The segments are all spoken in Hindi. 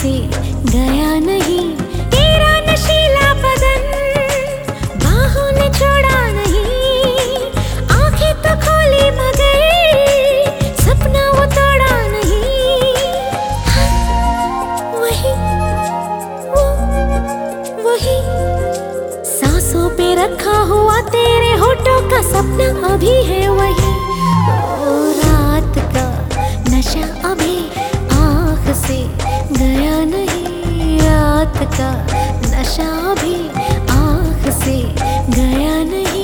से गया नहीं। तेरा नशीला बदन बाहों ने छोड़ा नहीं। आंखें तो खोली मगर सपना वो तोड़ा नहीं। वही वही सांसों पे रखा हुआ तेरे होठों का सपना अभी है वही। ओ रात का नशा अभी आँख से गया नहीं। रात का नशा अभी आँख से गया नहीं।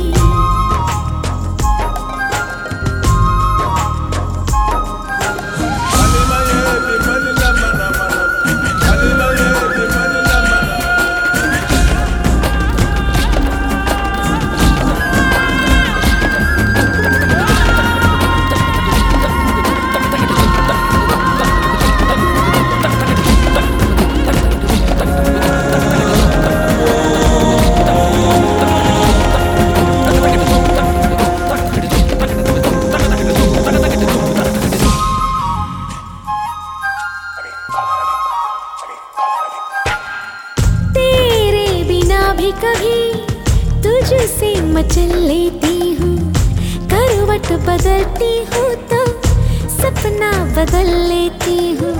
भी कभी तुझसे मचल लेती हूँ। करवट बदलती हूँ तो सपना बदल लेती हूँ।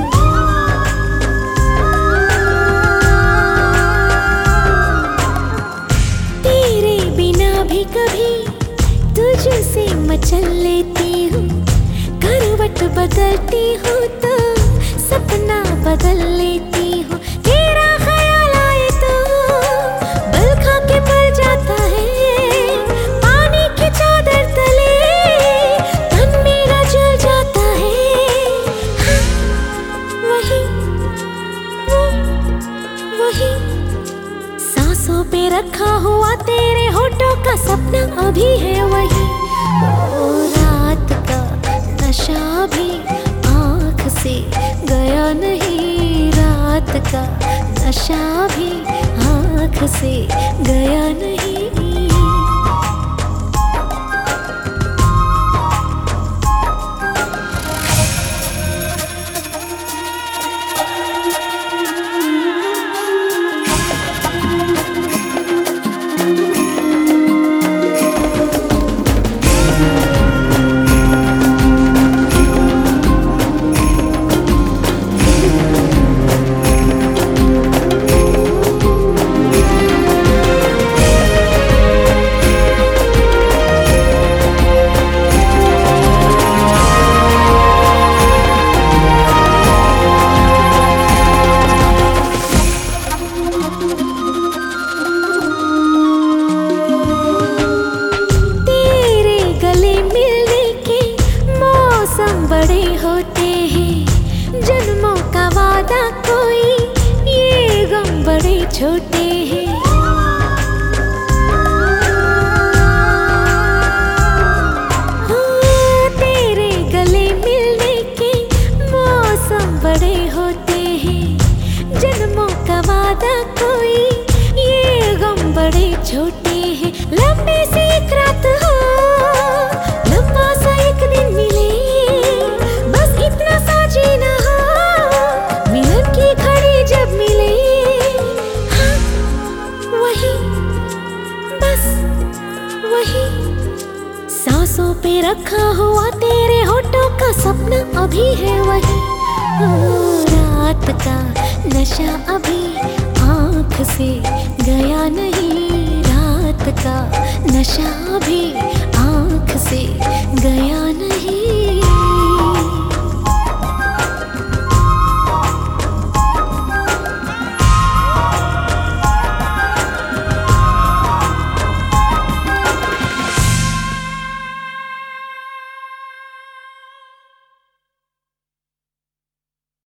तेरे बिना भी कभी तुझसे मचल लेती हूँ। करवट बदलती हूँ तो सपना बदल लेती हूँ। तेरा ख्याल आए तो जाता है पानी की चादर तले तन मेरा जल जाता है। वही वही सांसों पे रखा हुआ तेरे होठों का सपना अभी है वही। ओ रात का नशा भी आँख से गया नहीं। रात का नशा भी आँख से गया नहीं। बड़े होते हैं जन्मों का वादा कोई, ये गम बड़े छोटे हैं। हाँ, तेरे गले मिलने के मौसम बड़े होते हैं। जन्मों का वादा कोई, ये गम बड़े छोटे हैं। लंबी सी एक रात हो, लंबा सा एक दिन मिले, सांसों पे रखा हुआ तेरे होठों का सपना अभी है वही। रात का नशा अभी आँख से गया नहीं। रात का नशा अभी